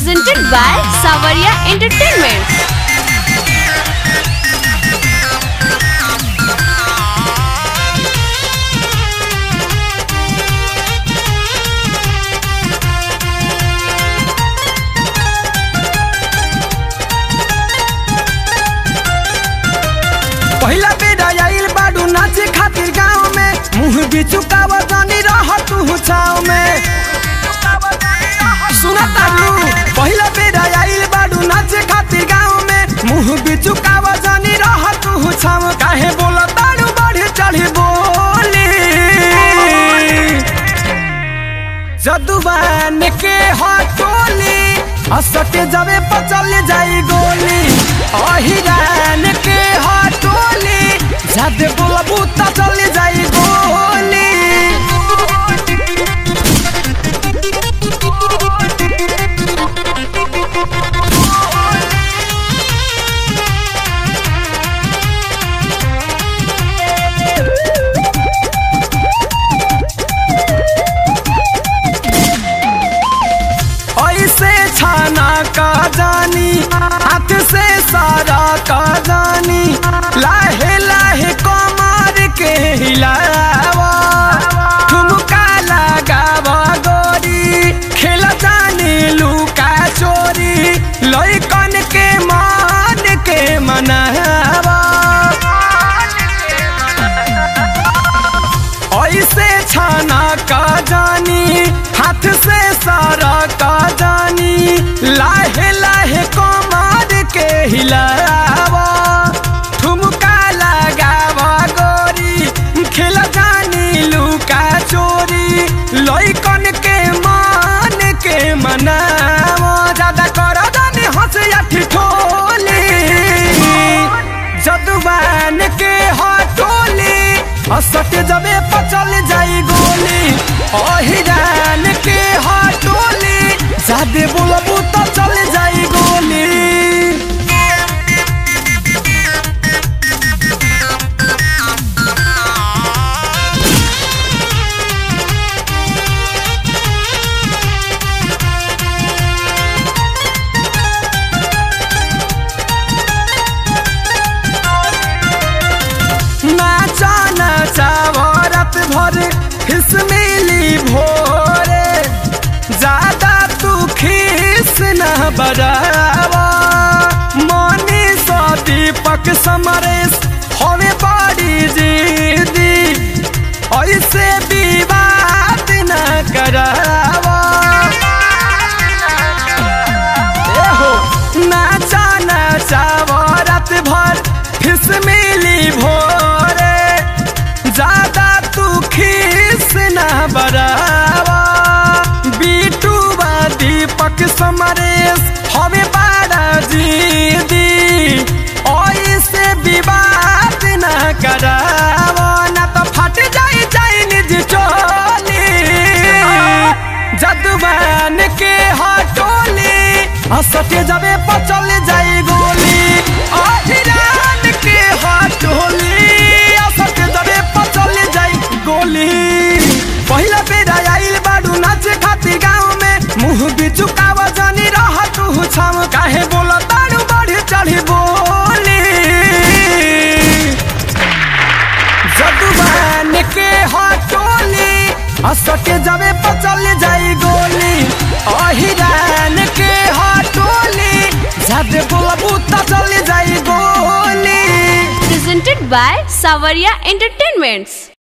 presented by Savaria Entertainment. पहिला बेरा आइल बाडू नाचे खातिर गाँव में मुँह भी चुकाव जानी रह तू छाव में सुना तारू पहिला बेरा आइल बाडू नाचे खातिर गाँव में मुँह भी चुकाव जानी रह तू छाव काहे बोला तारू बढ़ी चढ़ी बोली जदुबान के हटोली असटे जबे पचल जाई गोली अहिरान के हटोली जादे बोला बूता चल जाई गोली ऐसे छाना का जानी हाथ से सारा का जानी लाहे लाहे कमर के हिलावा ठुमका लगावा गोरी खेल जानी लुका चोरी लइकन के मान के मनावा ऐसे छाना का जानी हाथ से सारा का जानी लाहे लाहे कमर के हिलावा ठुमका लगावा गोरी खेल जानी लुका चोरी लइकन के मान के मनावा ज्यादा कर जानी हंस या ठिठोली जदुबान के हटोली असट जबे पचल जाई गोली अहिरान के हटोली जादे बोलबू तो चल जाई गोली नाचा नाचावरत भर हिस्मिली भोरे ज्यादा तू खीस न बरावा मनी सा दीपक समरेश हमें बड़ी जीदी ऐसे विवाद न करावा नाचा नाचावरत भर हिस्मिली भोरे ज्यादा तू खीस न बरावा बीटू बा दीपक समरेश हमें बड़ा जीदी ऐसे विवाद न करावा न तो फट जाई जाई निज चोली जदुबान के हटोली असटे जबे पचल जाई गोली अहिरान के हटोली असटे जबे पचल जाई गोली पहिला बेरा आइल बाडू नाचे खातिर गाँव में मुँह भी चुकाव जानी रह तू छाव काहे बोला तारू बढ़ी चढ़ी बोली जदुबान के हटोली असटे जबे पचल जाई गोली अहिरान के हटोली जादे बोला बूता चल जाई गोली Presented by Savaria Entertainments.